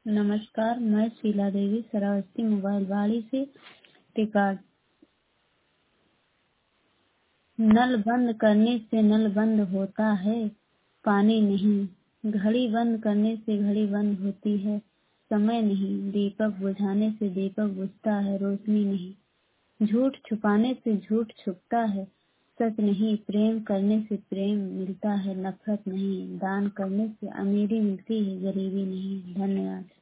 नमस्कार, मैं शीला देवी श्रावस्ती मोबाइल वाड़ी से रिकॉर्ड। नल बंद करने से नल बंद होता है, पानी नहीं। घड़ी बंद करने से घड़ी बंद होती है, समय नहीं। दीपक बुझाने से दीपक बुझता है, रोशनी नहीं। झूठ छुपाने से झूठ छुपता है, सच नहीं। प्रेम करने से प्रेम मिलता है, नफरत नहीं। दान करने से अमीरी मिलती है, गरीबी नहीं। धन्यवाद।